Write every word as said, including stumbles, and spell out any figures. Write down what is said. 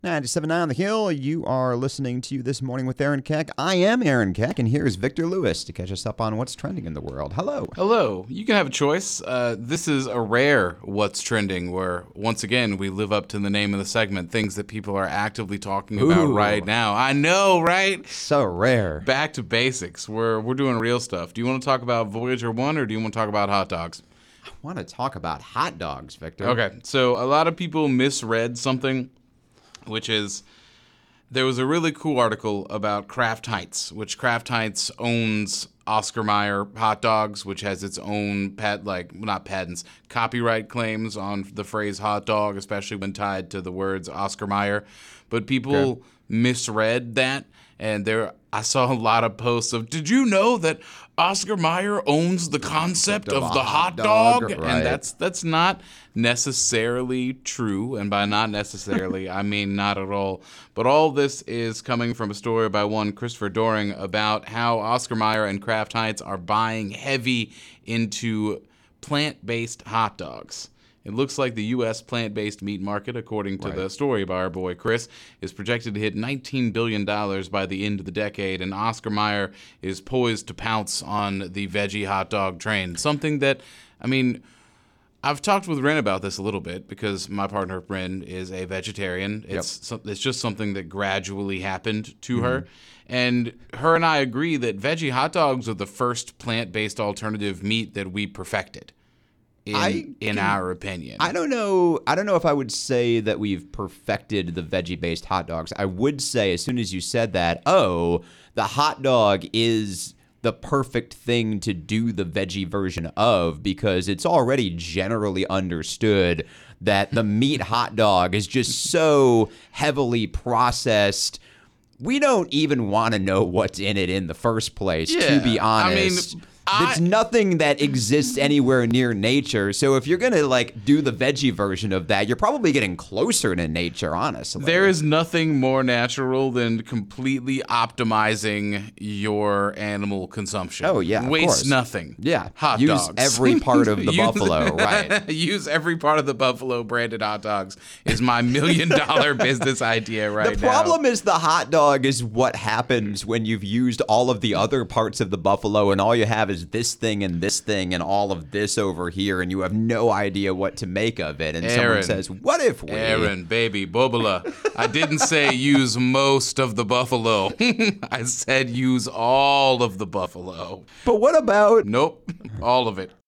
ninety-seven point nine The Hill, you are listening to This Morning with Aaron Keck. I am Aaron Keck, and here is Victor Lewis to catch us up on what's trending in the world. Hello. Hello. You can have a choice. Uh, this is a rare What's Trending, where, once again, we live up to the name of the segment, things that people are actively talking about Ooh. right now. I know, right? So rare. Back to basics. We're, we're doing real stuff. Do you want to talk about Voyager one, or do you want to talk about hot dogs? I want to talk about hot dogs, Victor. Okay, so a lot of people misread something, which is... There was a really cool article about Kraft Heinz, which Kraft Heinz owns Oscar Mayer hot dogs, which has its own pat like not patents, copyright claims on the phrase hot dog, especially when tied to the words Oscar Mayer. But people okay. misread that, and there I saw a lot of posts of, did you know that Oscar Mayer owns the concept of, of the hot dog? dog? Right. And that's that's not necessarily true. And by not necessarily, I mean not at all. But all this is coming from a story by one Christopher Doring about how Oscar Mayer and Kraft Heinz are buying heavy into plant-based hot dogs. It looks like the U S plant-based meat market, according to right. the story by our boy Chris, is projected to hit nineteen billion dollars by the end of the decade, and Oscar Mayer is poised to pounce on the veggie hot dog train. Something that, I mean, I've talked with Ren about this a little bit because my partner Ren is a vegetarian. It's yep. it's just something that gradually happened to mm-hmm. her. And her and I agree that veggie hot dogs are the first plant-based alternative meat that we perfected. In, I in can, our opinion. I don't know. I don't know if I would say that we've perfected the veggie-based hot dogs. I would say as soon as you said that, oh, the hot dog is the perfect thing to do the veggie version of, because it's already generally understood that the meat hot dog is just so heavily processed. We don't even want to know what's in it in the first place, yeah, to be honest. I mean, It's nothing that exists anywhere near nature. So if you're going to like do the veggie version of that, you're probably getting closer to nature, honestly. There is nothing more natural than completely optimizing your animal consumption. Oh, yeah, of Waste course. nothing. Yeah. Hot Use dogs. every part of the Use- buffalo, right. Use every part of the buffalo branded hot dogs is my million dollar business idea right now. The problem is the hot dog is what happens when you've used all of the other parts of the buffalo and all you have is this thing and this thing and all of this over here, and you have no idea what to make of it. And Aaron, someone says, what if we... Aaron, baby, Bobola, I didn't say use most of the buffalo. I said use all of the buffalo. But what about... Nope, all of it.